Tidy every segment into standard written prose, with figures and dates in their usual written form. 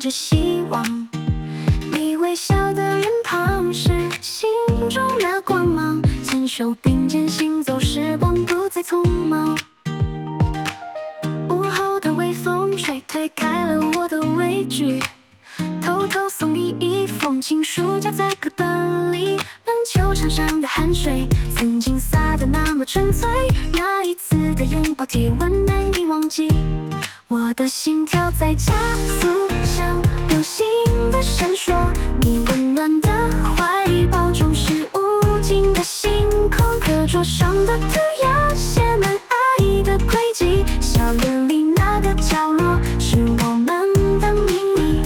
着希望。你微笑的人旁是心中的光芒，牵手并肩行走，时光不再匆忙。午后的微风吹推开了我的畏惧，偷偷送你一封情书，夹在课本里。篮球场上的汗水，曾经洒得那么纯粹，那一次的拥抱体温难以忘记。我的心跳在加速，像流星的闪烁，你温暖的怀抱中是无尽的星空。课桌上的涂鸦写满爱的轨迹，校园里那个角落是我们的秘密。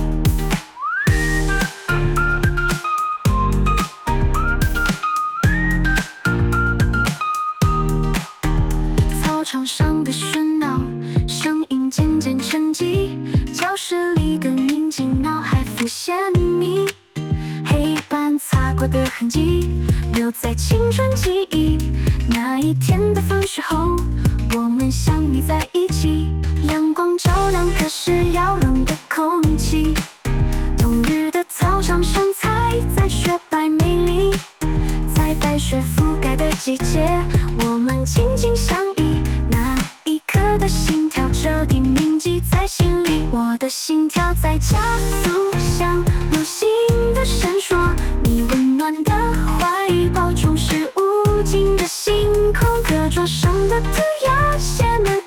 操场上的喧闹声音渐渐沉寂，教室里的宁静，脑海浮现你黑板擦过的痕迹，留在青春记忆。那一天的放学后，我们相依在一起，阳光照亮课室要冷的空气。冬日的操场上踩在雪白美丽，在白雪覆盖的季节，我们紧紧相依。那一刻的心跳彻底铭记在心里，我的心跳在加速，像流星的闪烁，你温暖的怀抱中是无尽的星空。课桌上的涂鸦写满